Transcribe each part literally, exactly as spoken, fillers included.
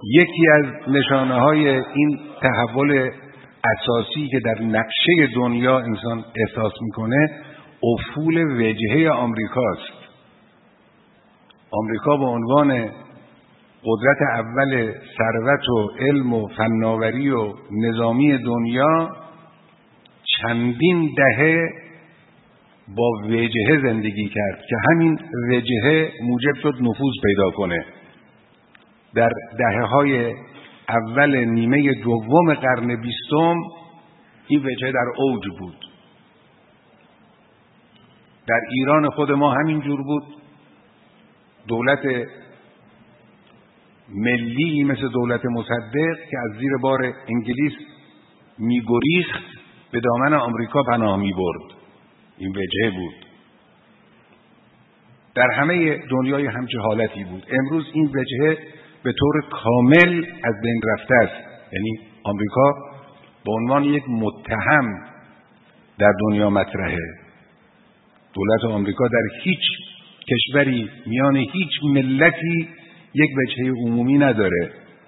یکی از نشانه های این تحول اساسی که در نقشه دنیا انسان احساس میکنه افول وجهه آمریکاست. آمریکا به عنوان قدرت اول ثروت و علم و فناوری و نظامی دنیا چندین دهه با وجهه زندگی کرد که همین وجهه موجب شد نفوذ پیدا کنه. در دهه‌های اول نیمه دوم قرن بیستم این وجهه در اوج بود. در ایران خود ما همین جور بود. دولت ملی مثل دولت مصدق که از زیر بار انگلیس میگریخت به دامن آمریکا پناه میبرد. این وجهه بود. در همه دنیای همچه حالتی بود. امروز این وجهه به طور کامل از بین رفته است. یعنی آمریکا به عنوان یک متهم در دنیا مطرحه. دولت آمریکا در هیچ کشوری میان هیچ ملتی یک وجهه عمومی نداره.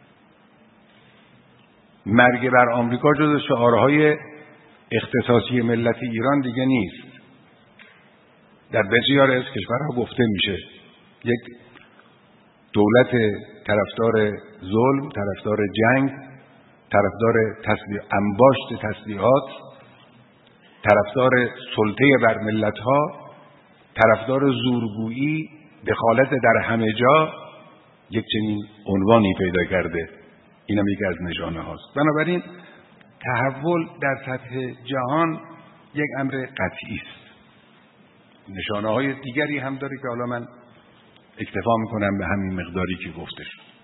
مرگ بر آمریکا جز شعارهای اختصاصی ملت ایران دیگه نیست. در بسیار از کشورها گفته میشه یک دولت طرفدار ظلم، طرفدار جنگ، طرفدار تسلیح انباشت تسلیحات، طرفدار سلطه بر ملت‌ها، طرفدار زورگویی، دخالت در همه جا، یک چنین عنوانی پیدا کرده. اینم یکی از نشانه هاست. بنابراین تحول در سطح جهان یک امر قطعی است. نشانه های دیگری هم داره که حالا من اکتفا میکنم به همین مقداری که گفته شد.